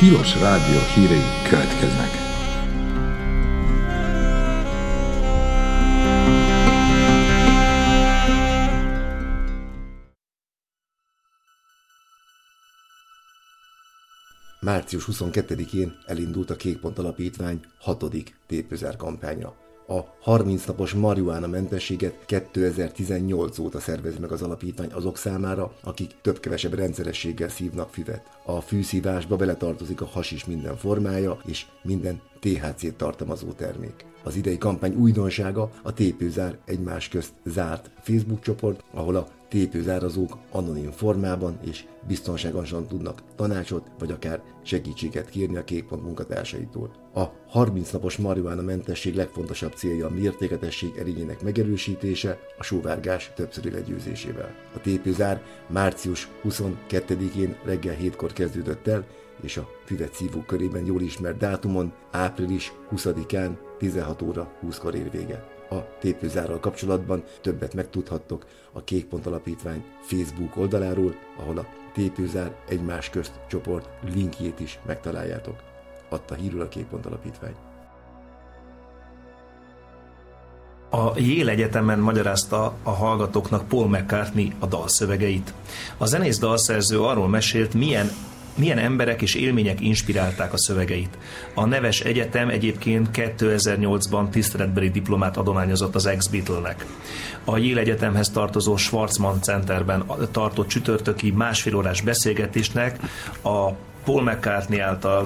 Tilos Rádió hírei következnek. Március 22-én elindult a Kék Pont Alapítvány 6. tépőzár kampánya. A 30 napos marihuána mentességet 2018 óta szervezi meg az alapítvány azok számára, akik több-kevesebb rendszerességgel szívnak füvet. A fűszívásba beletartozik a hasis minden formája és minden THC-t tartalmazó termék. Az idei kampány újdonsága a tépőzár egymás közt zárt Facebook csoport, ahol a tépőzárazók anonim formában és biztonságosan tudnak tanácsot vagy akár segítséget kérni a Kék Pont munkatársaitól. A 30 napos marihuána mentesség legfontosabb célja a mértékletesség erényének megerősítése, a sóvárgás többszöri legyőzésével. A tépőzár március 22-én reggel 7-kor kezdődött el, és a füvet szívók körében jól ismert dátumon, április 20-án 16 óra 20-kor ér vége. A tépőzárral kapcsolatban többet megtudhattok a Kék Pont Alapítvány Facebook oldaláról, ahol a tépőzár egymás közt csoport linkjét is megtaláljátok. Adta hírül a Kék Pont Alapítvány. A Yale Egyetemen magyarázta a hallgatóknak Paul McCartney a dalszövegeit. A zenész dalszerző arról mesélt, milyen emberek és élmények inspirálták a szövegeit. A neves egyetem egyébként 2008-ban tiszteletbeli diplomát adományozott az ex-Beatle-nek. A Yale Egyetemhez tartozó Schwarzman Centerben tartott csütörtöki 1,5 órás beszélgetésnek a Paul McCartney által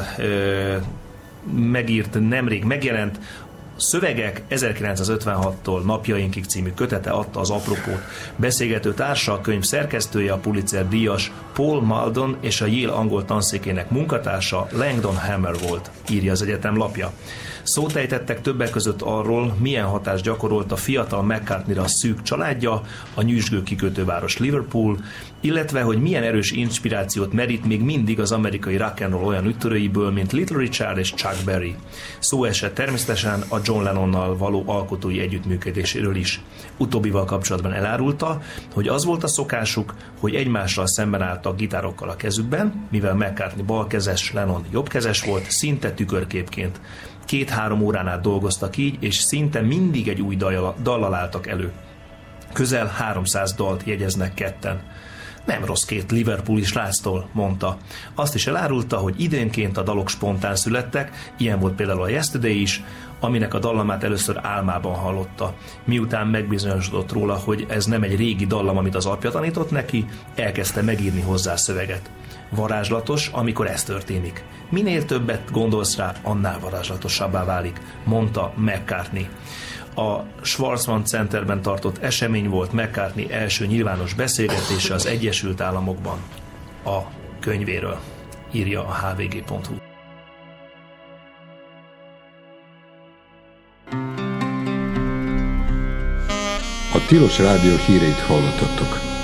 megírt, nemrég megjelent Szövegek 1956-tól napjainkig című kötete adta az apropót. Beszélgető társa, a könyv szerkesztője, a Pulitzer-díjas Paul Maldon és a Yale angol tanszékének munkatársa Langdon Hammer volt, írja az egyetem lapja. Szót ejtettek többek között arról, milyen hatást gyakorolt a fiatal McCartneyra a szűk családja, a nyüzsgő kikötőváros Liverpool, illetve hogy milyen erős inspirációt merít még mindig az amerikai rock and roll olyan üttörőiből, mint Little Richard és Chuck Berry. Szó esett természetesen a John Lennonnal való alkotói együttműködéséről is. Utóbbival kapcsolatban elárulta, hogy az volt a szokásuk, hogy egymással szemben álltak gitárokkal a kezükben, mivel McCartney balkezes, Lennon jobbkezes volt, szinte tükörképként. 2-3 órán át dolgoztak így, és szinte mindig egy új dallal álltak elő. Közel 300 dalt jegyeznek ketten. Nem rossz két liverpooli sráctól, mondta. Azt is elárulta, hogy időnként a dalok spontán születtek, ilyen volt például a Yesterday is, aminek a dallamát először álmában hallotta. Miután megbizonyosodott róla, hogy ez nem egy régi dallam, amit az apja tanított neki, elkezdte megírni hozzá szöveget. Varázslatos, amikor ez történik. Minél többet gondolsz rá, annál varázslatosabbá válik, mondta McCartney. A Schwarzman Centerben tartott esemény volt McCartney első nyilvános beszélgetése az Egyesült Államokban a könyvéről, írja a hvg.hu. A Tilos Rádió híreit hallottatok.